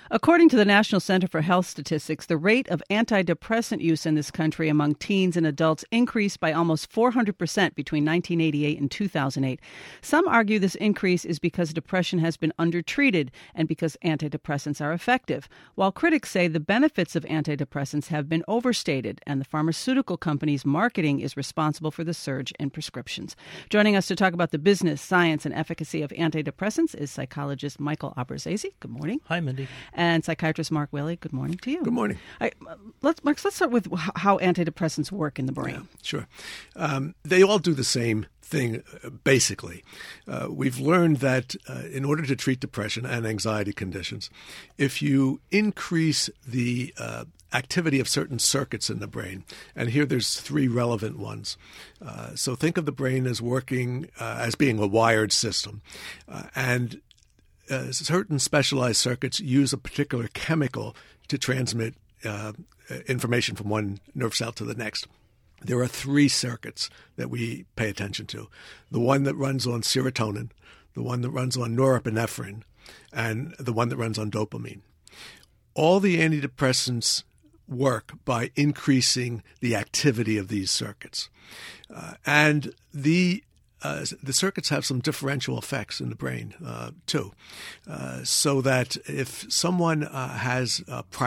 According to the National Center for Health Statistics, the rate of antidepressant use in this country among teens and adults increased by almost 400% between 1988 and 2008. Some argue this increase is because depression has been undertreated and because antidepressants are effective, while critics say the benefits of antidepressants have been overstated and the pharmaceutical companies' marketing is responsible for the surge in prescriptions. Joining us to talk about the business, science, and efficacy of antidepressants is psychologist Michael Abruzzese. Good morning. Hi, Mindy. And psychiatrist Mark Willey. Good morning to you. Good morning. Let's start with how antidepressants work in the brain. Yeah, sure. They all do the same thing, basically. We've learned that in order to treat depression and anxiety conditions, if you increase the activity of certain circuits in the brain, and here there's three relevant ones. So think of the brain as working as being a wired system, and certain specialized circuits use a particular chemical to transmit information from one nerve cell to the next. There are three circuits that we pay attention to. The one that runs on serotonin, the one that runs on norepinephrine, and the one that runs on dopamine. All the antidepressants work by increasing the activity of these circuits. And the circuits have some differential effects in the brain, too, so that if someone has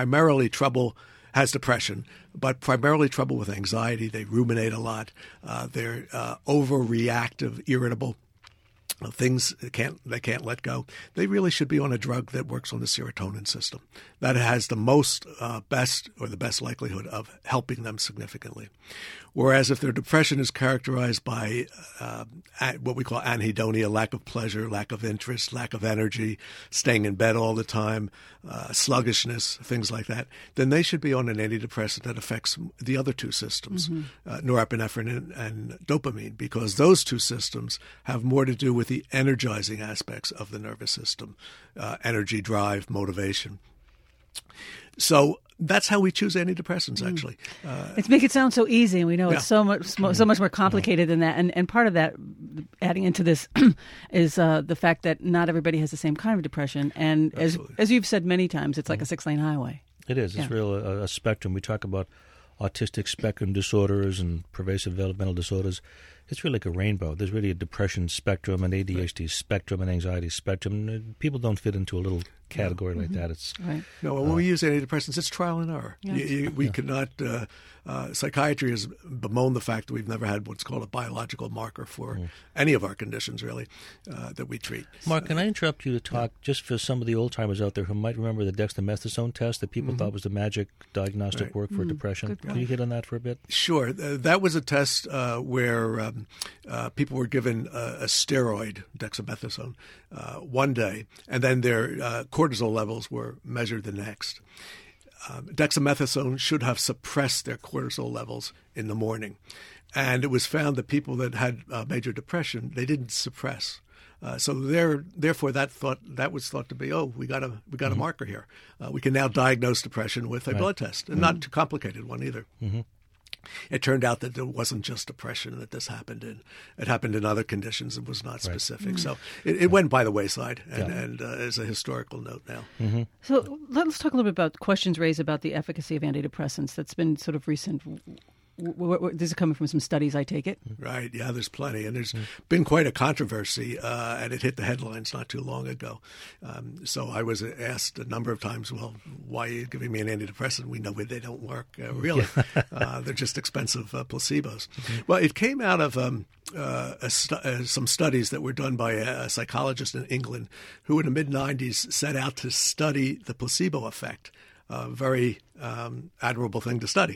depression, but primarily trouble with anxiety, they ruminate a lot, they're overreactive, irritable, things they can't let go, they really should be on a drug that works on the serotonin system. That has the best likelihood of helping them significantly. Whereas if their depression is characterized by what we call anhedonia, lack of pleasure, lack of interest, lack of energy, staying in bed all the time, sluggishness, things like that, then they should be on an antidepressant that affects the other two systems, norepinephrine and dopamine, because those two systems have more to do with the energizing aspects of the nervous system, energy, drive, motivation. So that's how we choose antidepressants, actually. It's make it sound so easy, and we know it's so much more complicated than that. And part of that, adding into this, is the fact that not everybody has the same kind of depression. And as you've said many times, it's like a 6-lane highway. It is. It's really a spectrum. We talk about autistic spectrum disorders and pervasive developmental disorders. It's really like a rainbow. There's really a depression spectrum, an ADHD spectrum, an anxiety spectrum. People don't fit into a little category like that. It's No, when we use antidepressants, it's trial and error. We cannot. Psychiatry has bemoaned the fact that we've never had what's called a biological marker for any of our conditions, really, that we treat. Mark, can I interrupt you to talk just for some of the old-timers out there who might remember the dexamethasone test that people thought was the magic diagnostic work for depression? Can you hit on that for a bit? Sure. That was a test where people were given a steroid, dexamethasone, one day, and then their cortisol levels were measured the next. Dexamethasone should have suppressed their cortisol levels in the morning. And it was found that people that had major depression, they didn't suppress. So therefore, that was thought to be, we got a marker here. We can now diagnose depression with a blood test, and not too complicated one either. It turned out that it wasn't just depression that this happened in. It happened in other conditions and was not specific. So it went by the wayside and is a historical note now. So let's talk a little bit about questions raised about the efficacy of antidepressants. That's been sort of recent. This is coming from some studies, I take it. Right. Yeah, there's plenty. And there's been quite a controversy, and it hit the headlines not too long ago. So I was asked a number of times, well, why are you giving me an antidepressant? We know they don't work, really. They're just expensive placebos. Well, it came out of some studies that were done by a psychologist in England who in the mid-'90s set out to study the placebo effect. Very admirable thing to study.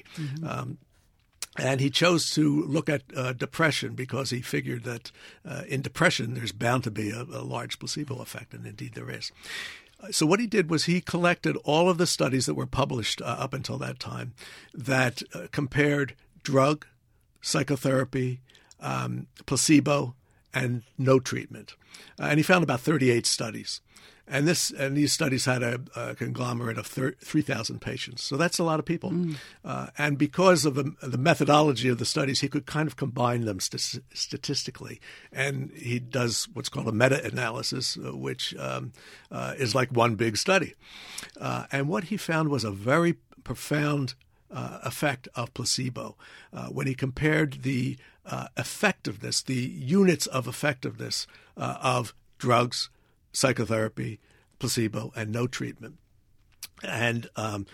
And he chose to look at depression because he figured that in depression there's bound to be a large placebo effect, and indeed there is. So what he did was he collected all of the studies that were published up until that time that compared drug, psychotherapy, placebo, and no treatment. And he found about 38 studies. And these studies had a conglomerate of 3,000 patients. So that's a lot of people. And because of the methodology of the studies, he could kind of combine them statistically. And he does what's called a meta-analysis, which is like one big study. And what he found was a very profound effect of placebo when he compared the effectiveness, the units of effectiveness of drugs, psychotherapy, placebo, and no treatment. And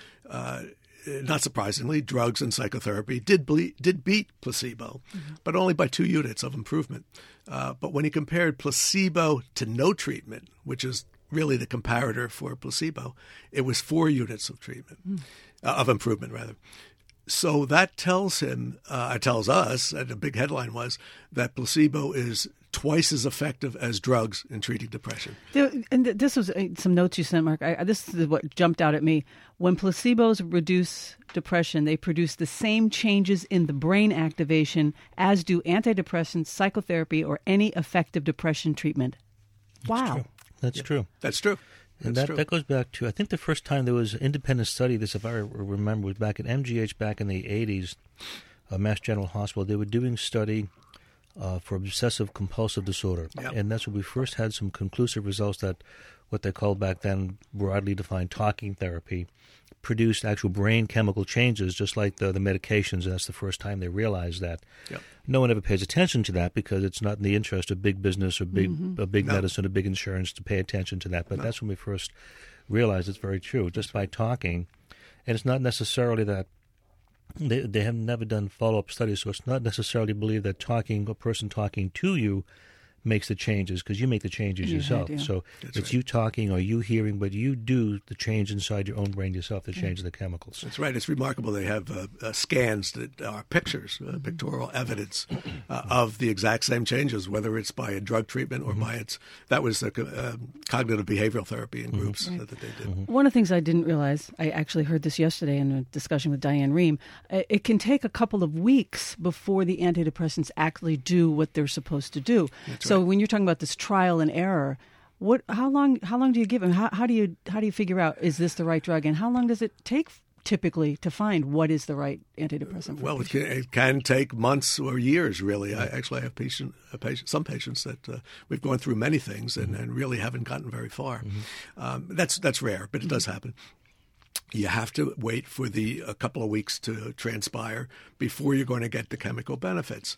not surprisingly, drugs and psychotherapy did beat placebo, but only by 2 units of improvement. But when he compared placebo to no treatment, which is really the comparator for placebo, it was 4 units of treatment, of improvement rather. So that tells us, and the big headline was that placebo is twice as effective as drugs in treating depression. And this was some notes you sent, Mark. This is what jumped out at me. When placebos reduce depression, they produce the same changes in the brain activation as do antidepressants, psychotherapy, or any effective depression treatment. Wow. That's true. That's true. And that goes back to, I think the first time there was an independent study, this if I remember, was back at MGH back in the 80s, Mass General Hospital. They were doing study for obsessive compulsive disorder. Yep. And that's when we first had some conclusive results that what they called back then broadly defined talking therapy produced actual brain chemical changes, just like the medications. And that's the first time they realized that. Yep. No one ever pays attention to that because it's not in the interest of big business or big medicine or big insurance to pay attention to that. But that's when we first realized it's very true, just by talking. And it's not necessarily that they have never done follow-up studies, so it's not necessarily believed that a person talking to you makes the changes, because you make the changes yourself. So that's it's right. You talking or you hearing, but you do the change inside your own brain yourself to change the chemicals. That's right. It's remarkable. They have scans that are pictures, pictorial evidence of the exact same changes, whether it's by a drug treatment or by that was cognitive behavioral therapy in groups that they did. One of the things I didn't realize, I actually heard this yesterday in a discussion with Diane Rehm, it can take a couple of weeks before the antidepressants actually do what they're supposed to do. So when you're talking about this trial and error, how long do you give them? How do you figure out, is this the right drug, and how long does it take typically to find what is the right antidepressant? Well, it can take months or years, really. I have some patients that we've gone through many things and really haven't gotten very far. That's rare, but it does happen. You have to wait for a couple of weeks to transpire before you're going to get the chemical benefits.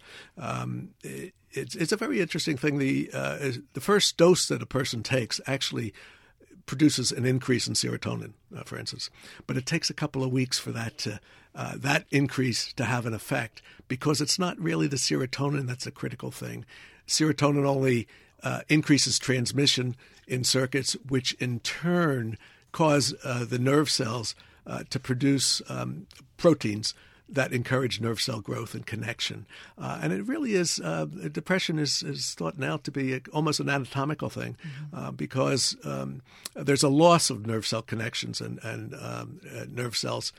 It's a very interesting thing. The first dose that a person takes actually produces an increase in serotonin, for instance, but it takes a couple of weeks for that increase to have an effect, because it's not really the serotonin that's a critical thing. Serotonin only increases transmission in circuits, which in turn cause the nerve cells to produce proteins that encourage nerve cell growth and connection. And it really is, depression is thought now to be almost an anatomical thing because there's a loss of nerve cell connections and nerve cells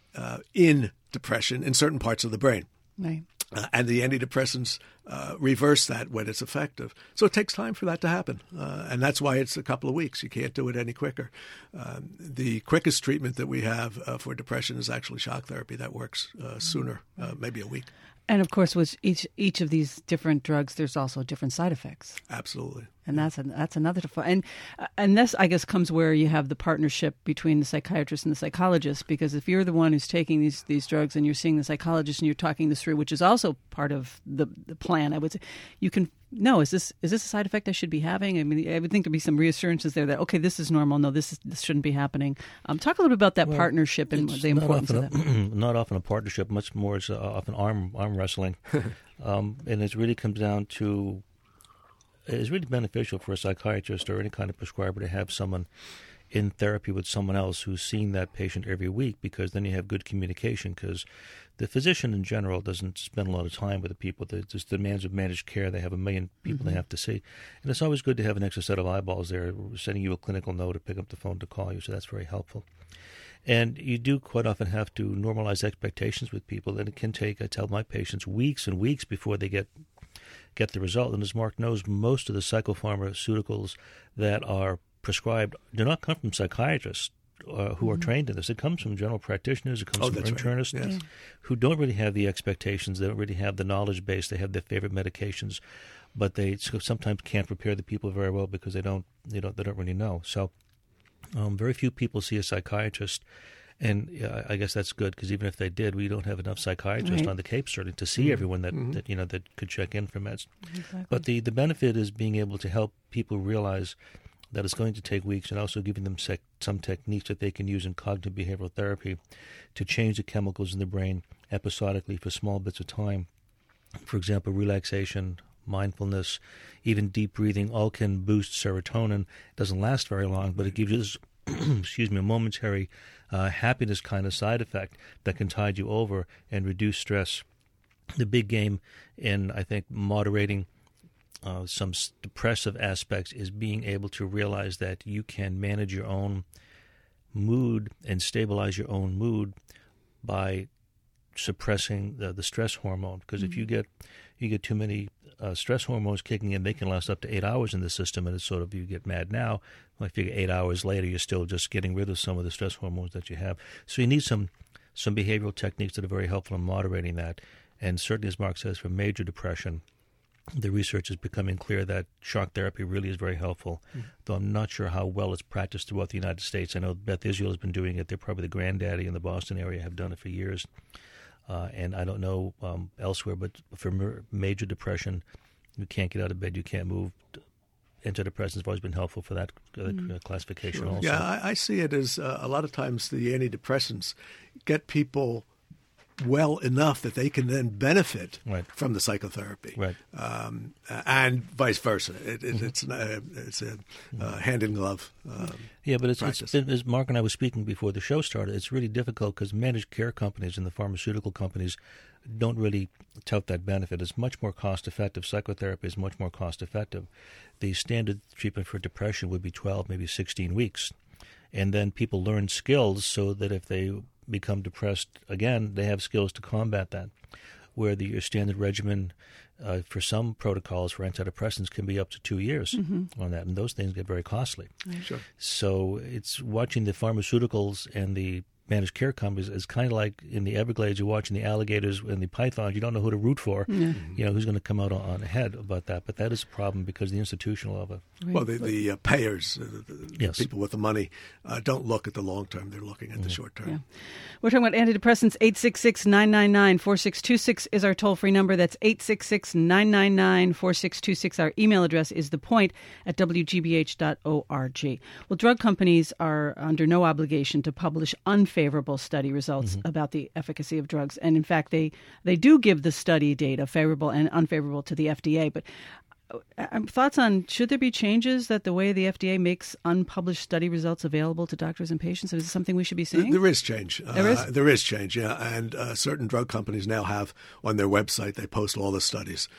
in depression in certain parts of the brain. Right. And the antidepressants reverse that when it's effective. So it takes time for that to happen. And that's why it's a couple of weeks. You can't do it any quicker. The quickest treatment that we have for depression is actually shock therapy. That works sooner, maybe a week. And of course, with each of these different drugs, there's also different side effects. Absolutely. And that's another and this, I guess, comes where you have the partnership between the psychiatrist and the psychologist, because if you're the one who's taking these drugs and you're seeing the psychologist and you're talking this through, which is also part of the plan, I would say, you can know, is this a side effect I should be having? I mean, I would think there'd be some reassurances there that, okay, this is normal. No, this shouldn't be happening. Talk a little bit about that partnership and the importance of that. Not often a partnership, much more it's often arm wrestling. And it really comes down to, it's really beneficial for a psychiatrist or any kind of prescriber to have someone in therapy with someone else who's seeing that patient every week, because then you have good communication, because the physician in general doesn't spend a lot of time with the people. There's demands of managed care. They have 1 million people they have to see. And it's always good to have an extra set of eyeballs there sending you a clinical note or pick up the phone to call you, so that's very helpful. And you do quite often have to normalize expectations with people, and it can take, I tell my patients, weeks and weeks before they get the result. And as Mark knows, most of the psychopharmaceuticals that are prescribed do not come from psychiatrists who are trained in this. It comes from general practitioners. It comes from internists who don't really have the expectations. They don't really have the knowledge base. They have their favorite medications, but they sometimes can't prepare the people very well because they don't really know. So very few people see a psychiatrist. And I guess that's good because even if they did, we don't have enough psychiatrists on the Cape certainly to see everyone that could check in for meds. Exactly. But the benefit is being able to help people realize that it's going to take weeks, and also giving them some techniques that they can use in cognitive behavioral therapy to change the chemicals in the brain episodically for small bits of time. For example, relaxation, mindfulness, even deep breathing, all can boost serotonin. It doesn't last very long, but it gives you this a momentary happiness kind of side effect that can tide you over and reduce stress. The big game in, I think, moderating some depressive aspects is being able to realize that you can manage your own mood and stabilize your own mood by suppressing the stress hormone. Because if you get too many stress hormones kicking in, they can last up to 8 hours in the system, and it's sort of, you get mad now. Well, if you get 8 hours later, you're still just getting rid of some of the stress hormones that you have. So you need some behavioral techniques that are very helpful in moderating that. And certainly, as Mark says, for major depression, the research is becoming clear that shock therapy really is very helpful, though I'm not sure how well it's practiced throughout the United States. I know Beth Israel has been doing it. They're probably the granddaddy in the Boston area, have done it for years. And I don't know elsewhere, but for major depression, you can't get out of bed, you can't move. Antidepressants have always been helpful for that classification also. Yeah, I see it as a lot of times the antidepressants get people well enough that they can then benefit from the psychotherapy, and vice versa. It's a hand in glove. But it's been, as Mark and I were speaking before the show started, it's really difficult because managed care companies and the pharmaceutical companies don't really tout that benefit. It's much more cost effective. Psychotherapy is much more cost effective. The standard treatment for depression would be 12, maybe 16 weeks, and then people learn skills so that if they become depressed again, they have skills to combat that. Where your standard regimen for some protocols for antidepressants can be up to 2 years on that, and those things get very costly. Sure. So it's watching the pharmaceuticals and the managed care companies is kind of like in the Everglades, you're watching the alligators and the pythons. You don't know who to root for, who's going to come out on ahead about that. But that is a problem because the institutional of it. Well, the payers, people with the money, don't look at the long term. They're looking at the short term. Yeah. We're talking about antidepressants. 866-999-4626 is our toll-free number. That's 866-999-4626. Our email address is thepoint@wgbh.org. Well, drug companies are under no obligation to publish unfavorable study results about the efficacy of drugs. And in fact, they do give the study data, favorable and unfavorable, to the FDA. But thoughts on, should there be changes that the way the FDA makes unpublished study results available to doctors and patients? Is this something we should be seeing? There is change. There is change, yeah. And certain drug companies now have on their website, they post all the studies.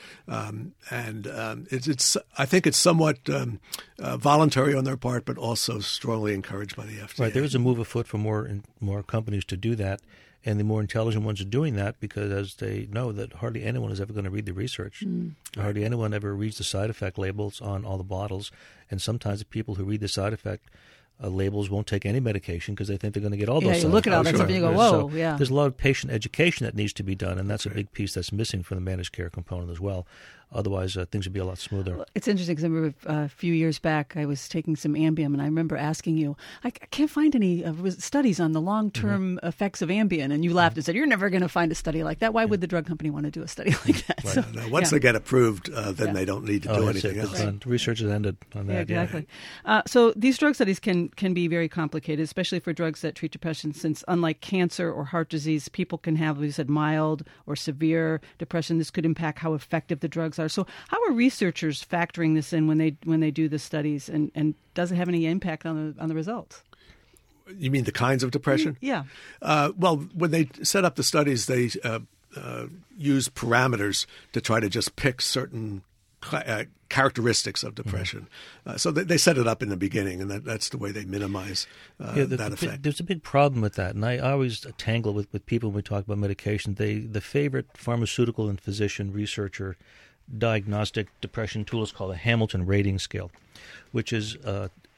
It's I think it's somewhat voluntary on their part, but also strongly encouraged by the FDA. Right. There is a move afoot for more companies to do that. And the more intelligent ones are doing that because as they know that hardly anyone is ever going to read the research. Hardly anyone ever reads the side effect labels on all the bottles. And sometimes the people who read the side effect labels won't take any medication because they think they're going to get all those side effects. You look at all that stuff and you go, whoa, There's a lot of patient education that needs to be done, and that's a big piece that's missing from the managed care component as well. Otherwise, things would be a lot smoother. Well, it's interesting because I remember a few years back I was taking some Ambien, and I remember asking you, I can't find any studies on the long-term effects of Ambien, and you laughed and said, you're never going to find a study like that. Why would the drug company want to do a study like that? Right. So, once they get approved, then they don't need to do anything else. Research has ended on that. Yeah, exactly. So these drug studies can be very complicated, especially for drugs that treat depression, since unlike cancer or heart disease, people can have, as you said, mild or severe depression. This could impact how effective the drugs are. So how are researchers factoring this in when they do the studies, and does it have any impact on the results? You mean the kinds of depression? Yeah. Well, when they set up the studies, they use parameters to try to just pick certain characteristics of depression. So they set it up in the beginning, and that's the way they minimize that effect. There's a big problem with that, and I always tangle with people when we talk about medication. The favorite pharmaceutical and physician researcher diagnostic depression tool is called a Hamilton Rating Scale, which is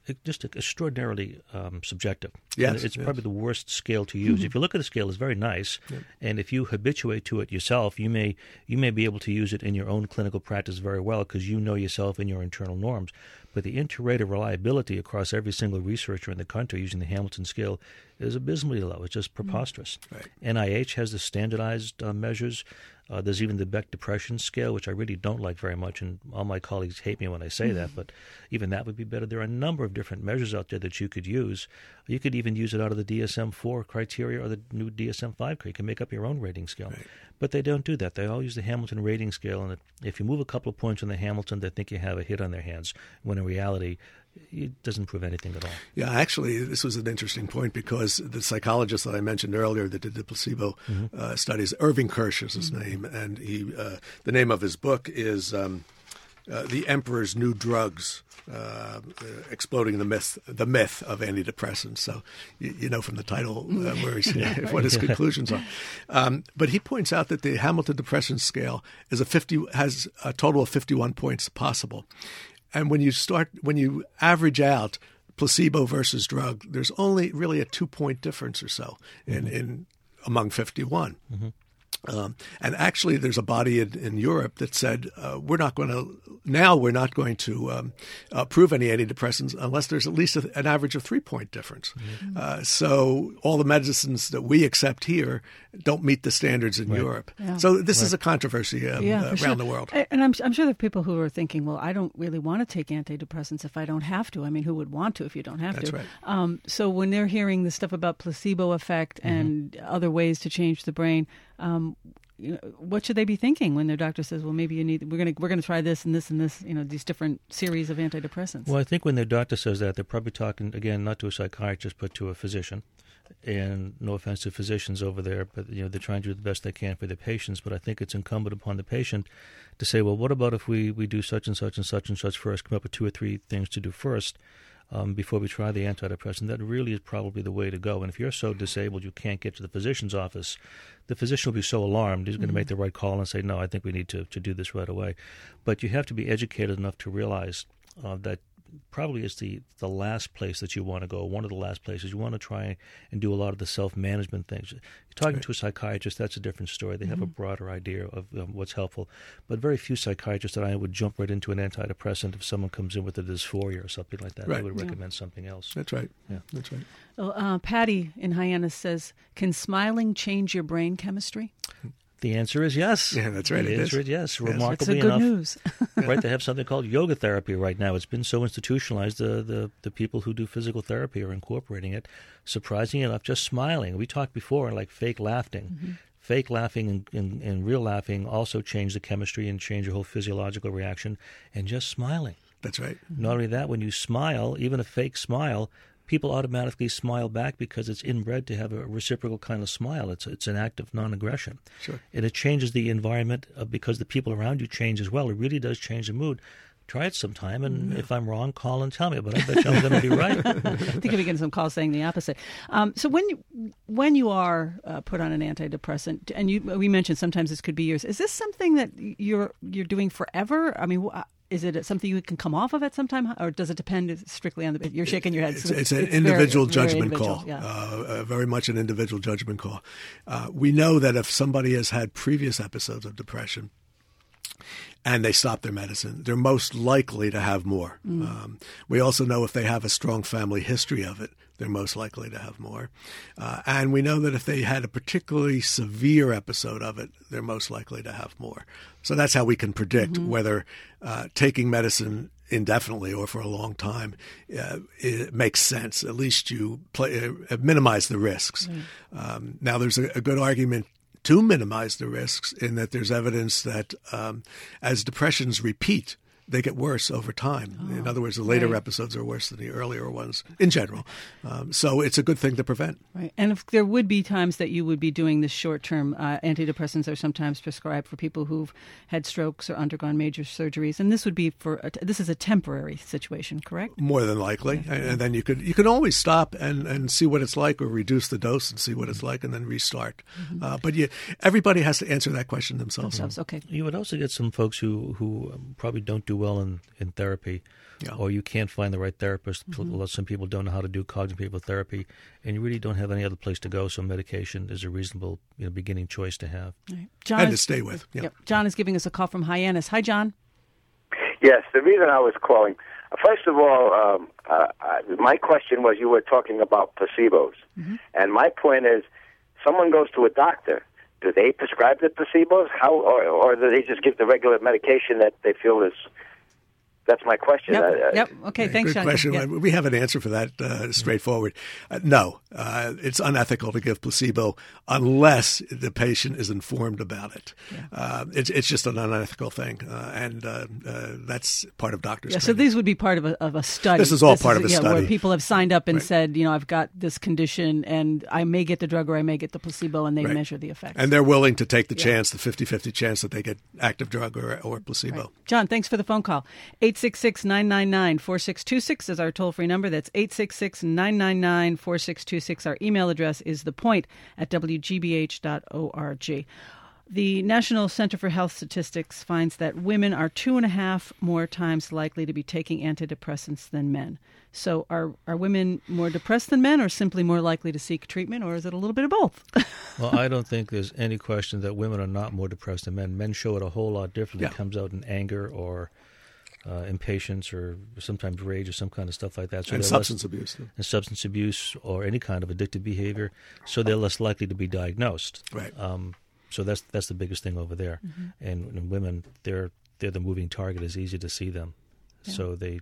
just extraordinarily subjective. Yes, and it's yes. probably the worst scale to use. If you look at the scale, it's very nice, and if you habituate to it yourself, you may be able to use it in your own clinical practice very well because you know yourself and your internal norms. But the inter-rate of reliability across every single researcher in the country using the Hamilton scale is abysmally low. It's just preposterous. Right. NIH has the standardized measures. There's even the Beck Depression Scale, which I really don't like very much, and all my colleagues hate me when I say that, but even that would be better. There are a number of different measures out there that you could use. You could even use it out of the DSM-4 criteria or the new DSM-5. You can make up your own rating scale. Right. But they don't do that. They all use the Hamilton rating scale, and if you move a couple of points on the Hamilton, they think you have a hit on their hands, when in reality, it doesn't prove anything at all. Yeah, actually, this was an interesting point because the psychologist that I mentioned earlier that did the placebo studies, Irving Kirsch is his name, and the name of his book is The Emperor's New Drugs, Exploding the Myth of Antidepressants. So you know from the title where he's, what his conclusions are. But he points out that the Hamilton Depression Scale has a total of 51 points possible. And when you average out placebo versus drug, there's only really a 2-point difference or so in among 51. And actually, there's a body in Europe that said we're not going to approve any antidepressants unless there's at least an average of 3-point difference. So all the medicines that we accept here don't meet the standards in Europe. Yeah. So this is a controversy around the world. And I'm sure there are people who are thinking, well, I don't really want to take antidepressants if I don't have to. I mean, who would want to if you don't have That's to? Right. So when they're hearing the stuff about placebo effect and other ways to change the brain, what should they be thinking when their doctor says, well, maybe we're going to try this and this and this, these different series of antidepressants? Well, I think when their doctor says that, they're probably talking, again, not to a psychiatrist, but to a physician. And no offense to physicians over there, but they're trying to do the best they can for their patients. But I think it's incumbent upon the patient to say, well, what about if we do such and such and such and such first, come up with 2 or 3 things to do first before we try the antidepressant. That really is probably the way to go. And if you're so disabled you can't get to the physician's office, the physician will be so alarmed he's going to make the right call and say, no, I think we need to do this right away. But you have to be educated enough to realize that probably is the last place that you want to go, one of the last places. You want to try and do a lot of the self-management things. You're talking to a psychiatrist, that's a different story. They have a broader idea of what's helpful. But very few psychiatrists that I would jump right into an antidepressant if someone comes in with a dysphoria or something like that. Right. I would recommend something else. That's right. Yeah. That's right. Well, Patty in Hyannis says, can smiling change your brain chemistry? The answer is yes. Yeah, that's right. The answer is yes. Remarkably it's a good enough, news. right? They have something called yoga therapy right now. It's been so institutionalized. The people who do physical therapy are incorporating it. Surprisingly enough, just smiling. We talked before like fake laughing. Fake laughing and real laughing also change the chemistry and change your whole physiological reaction. And just smiling. That's right. Not only that, when you smile, even a fake smile, people automatically smile back because it's inbred to have a reciprocal kind of smile. It's an act of non-aggression. Sure. And it changes the environment because the people around you change as well. It really does change the mood. Try it sometime, and if I'm wrong, call and tell me. But I bet you I'm going to be right. I think you'll be getting some calls saying the opposite. So when you are put on an antidepressant, and we mentioned sometimes this could be years, is this something that you're doing forever? I mean, is it something you can come off of at some time, or does it depend strictly on you're shaking your head? It's an individual judgment call, yeah. Very much an individual judgment call. We know that if somebody has had previous episodes of depression and they stop their medicine, they're most likely to have more. We also know if they have a strong family history of it, they're most likely to have more. And we know that if they had a particularly severe episode of it, they're most likely to have more. So that's how we can predict whether taking medicine indefinitely or for a long time it makes sense. At least you minimize the risks. Now, there's a good argument to minimize the risks in that there's evidence that as depressions repeat, they get worse over time. In other words, the later episodes are worse than the earlier ones in general. So it's a good thing to prevent. Right. And if there would be times that you would be doing this short-term antidepressants are sometimes prescribed for people who've had strokes or undergone major surgeries. And this would be this is a temporary situation, correct? More than likely. And then you can always stop and see what it's like or reduce the dose and see what it's like and then restart. But everybody has to answer that question themselves. Okay. You would also get some folks who probably don't do well in therapy or you can't find the right therapist. Some people don't know how to do cognitive behavioral therapy, and you really don't have any other place to go, so medication is a reasonable beginning choice to have. Right. John and to stay with. Yeah. Yep. John is giving us a call from Hyannis. Hi, John. Yes, the reason I was calling, first of all, my question was, you were talking about placebos. And my point is, someone goes to a doctor. Do they prescribe the placebos? Or do they just give the regular medication that they feel is... That's my question. Yep. Okay, thanks, Good John. question. Yeah. We have an answer for that, straightforward. No, it's unethical to give placebo unless the patient is informed about it. Yeah. It's just an unethical thing, and that's part of doctors' training. So these would be part of a study. This is all part of a study. Where people have signed up and said, I've got this condition, and I may get the drug or I may get the placebo, and they measure the effects. And they're willing to take the chance, the 50-50 chance that they get active drug or placebo. Right. John, thanks for the phone call. 866-999-4626 is our toll-free number. That's 866-999-4626. Our email address is thepoint@wgbh.org. The National Center for Health Statistics finds that women are 2.5 more times likely to be taking antidepressants than men. So are women more depressed than men, or simply more likely to seek treatment, or is it a little bit of both? Well, I don't think there's any question that women are not more depressed than men. Men show it a whole lot differently. It comes out in anger or impatience or sometimes rage or some kind of stuff like that. So and substance abuse. And substance abuse or any kind of addictive behavior. So they're less likely to be diagnosed. Right. So that's the biggest thing over there. And women, they're the moving target. It's easy to see them. Yeah. So they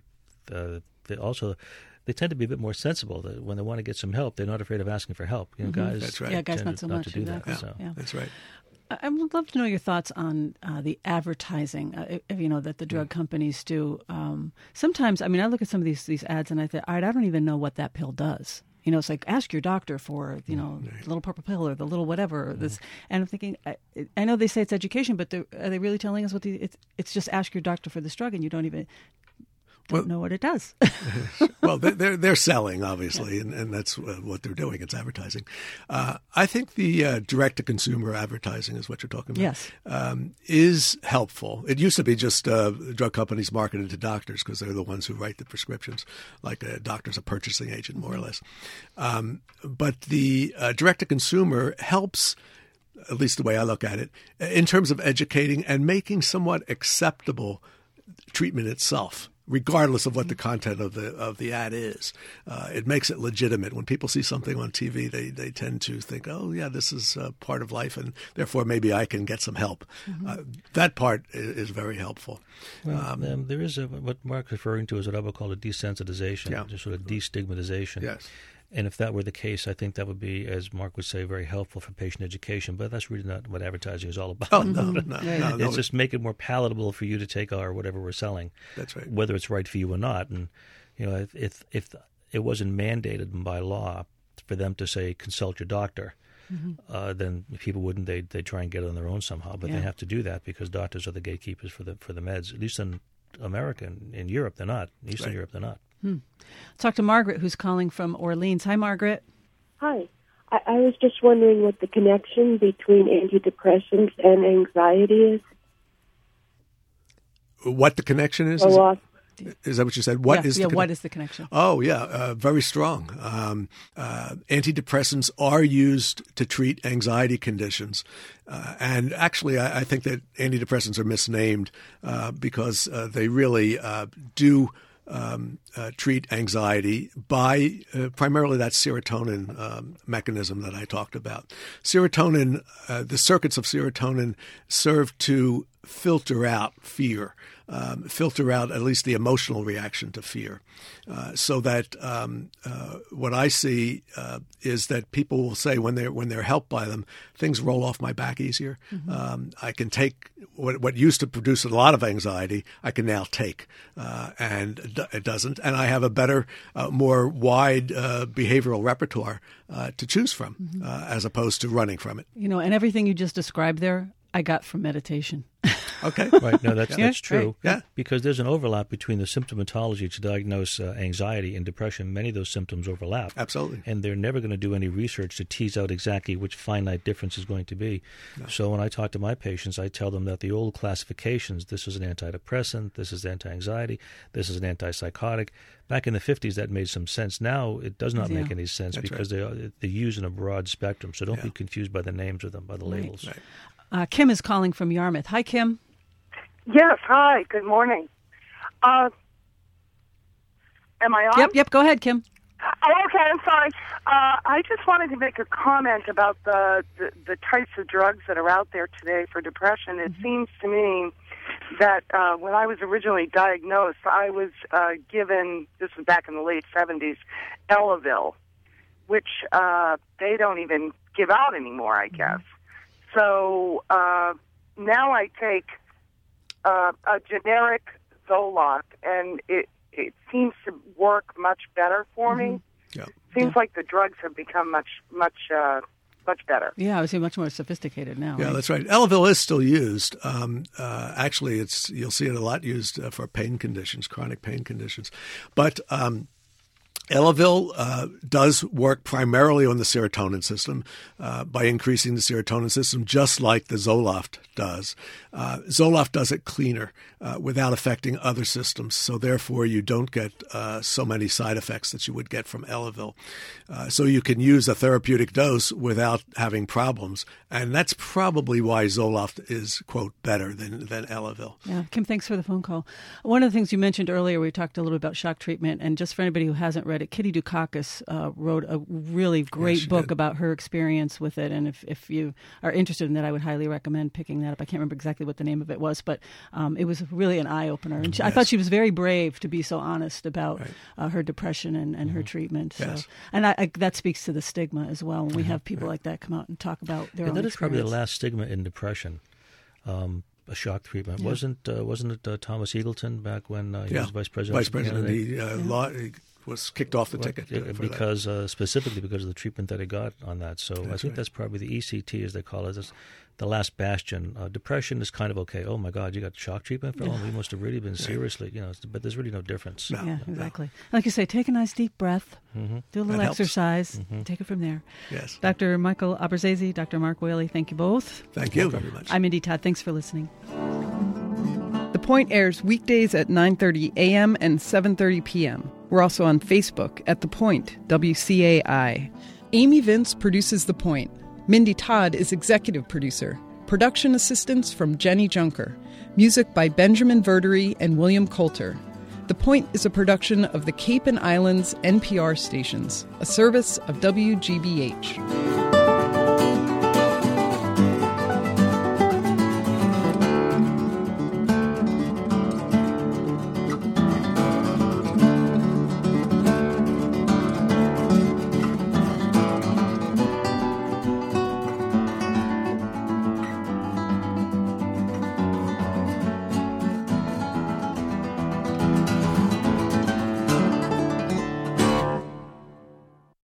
tend to be a bit more sensible. That when they want to get some help, they're not afraid of asking for help. Guys, that's right. Yeah, guys, not so much. To do that. Exactly. So. Yeah. That's right. I would love to know your thoughts on the advertising, that the drug companies do. Sometimes, I look at some of these ads and I think, all right, I don't even know what that pill does. It's like, ask your doctor for, the little purple pill or the little whatever. Or this, and I'm thinking, I know they say it's education, but are they really telling us what it's just ask your doctor for this drug and you don't even know what it does. Well, they're selling, obviously, and that's what they're doing. It's advertising. I think the direct-to-consumer advertising is what you're talking about. Yes. Is helpful. It used to be just drug companies marketed to doctors because they're the ones who write the prescriptions, like a doctor's a purchasing agent, more or less. But the direct-to-consumer helps, at least the way I look at it, in terms of educating and making somewhat acceptable treatment itself, regardless of what the content of the ad is. It makes it legitimate. When people see something on TV, they tend to think, oh, yeah, this is part of life, and therefore maybe I can get some help. That part is very helpful. Well, there is what Mark's referring to is what I would call a desensitization, just sort of destigmatization. Yes. And if that were the case, I think that would be, as Mark would say, very helpful for patient education. But that's really not what advertising is all about. Oh, no. It's just make it more palatable for you to take our whatever we're selling. That's right. Whether it's right for you or not. And, if it wasn't mandated by law for them to say, consult your doctor, then people wouldn't. They'd try and get it on their own somehow. But they have to do that because doctors are the gatekeepers for the meds. At least in America. In Europe, they're not. In Eastern Europe, they're not. Talk to Margaret, who's calling from Orleans. Hi, Margaret. Hi. I was just wondering what the connection between antidepressants and anxiety is. What the connection is? Is that what you said? What is the connection? Oh, yeah, very strong. Antidepressants are used to treat anxiety conditions. And actually, I think that antidepressants are misnamed because they really do treat anxiety by primarily that serotonin mechanism that I talked about. Serotonin, the circuits of serotonin serve to filter out fear, filter out at least the emotional reaction to fear. So that what I see is that people will say when they're helped by them, things roll off my back easier. I can take what used to produce a lot of anxiety, I can now take, and it doesn't. And I have a better, more wide behavioral repertoire to choose from, as opposed to running from it. And everything you just described there, I got from meditation. Okay. Right. No, that's true. Right. Yeah. Because there's an overlap between the symptomatology to diagnose anxiety and depression. Many of those symptoms overlap. Absolutely. And they're never going to do any research to tease out exactly which finite difference is going to be. No. So when I talk to my patients, I tell them that the old classifications, this is an antidepressant, this is anti-anxiety, this is an antipsychotic. Back in the 50s, that made some sense. Now it does not make any sense because they're used in a broad spectrum. So don't be confused by the names of them, by the labels. Right. Kim is calling from Yarmouth. Hi, Kim. Yes, hi. Good morning. Am I on? Yep. Go ahead, Kim. Oh, okay. I'm sorry. I just wanted to make a comment about the types of drugs that are out there today for depression. It seems to me that when I was originally diagnosed, I was given, this was back in the late 70s, Elavil, which they don't even give out anymore, I guess. So now I take a generic Zoloft, and it seems to work much better for me. Yeah. Seems like the drugs have become much better. Yeah, I would say much more sophisticated now. Yeah, right? That's right. Elavil is still used. Actually, you'll see it a lot used for pain conditions, chronic pain conditions. But Elavil does work primarily on the serotonin system by increasing the serotonin system, just like the Zoloft does. Zoloft does it cleaner without affecting other systems, so therefore you don't get so many side effects that you would get from Elavil. So you can use a therapeutic dose without having problems, and that's probably why Zoloft is, quote, better than Elavil. Yeah, Kim, thanks for the phone call. One of the things you mentioned earlier, we talked a little bit about shock treatment, and just for anybody who hasn't read it, Kitty Dukakis wrote a really great book about her experience with it, and if you are interested in that, I would highly recommend picking that up. I can't remember exactly what the name of it was, but it was really an eye-opener. And I thought she was very brave to be so honest about her depression and her treatment. So. Yes. And that speaks to the stigma as well, when we have people like that come out and talk about their own that is experience. Probably the last stigma in depression. A shock treatment. Wasn't it Thomas Eagleton back when he was vice president? Vice president. He was kicked off the ticket because specifically because of the treatment that he got on that. So I think that's probably the ECT, as they call it. That's the last bastion. Depression is kind of okay. Oh my God, you got shock treatment for you must have really been seriously, but there's really no difference. No, yeah, exactly. Like you say, take a nice deep breath, do a little exercise, take it from there. Yes. Dr. Michael Aberzese, Dr. Mark Whaley, thank you both. Thank you very much. I'm Mindy Todd. Thanks for listening. The Point airs weekdays at 9:30 a.m. and 7:30 p.m. We're also on Facebook at The Point, WCAI. Amy Vince produces The Point. Mindy Todd is executive producer. Production assistance from Jenny Junker. Music by Benjamin Verdery and William Coulter. The Point is a production of the Cape and Islands NPR stations, a service of WGBH.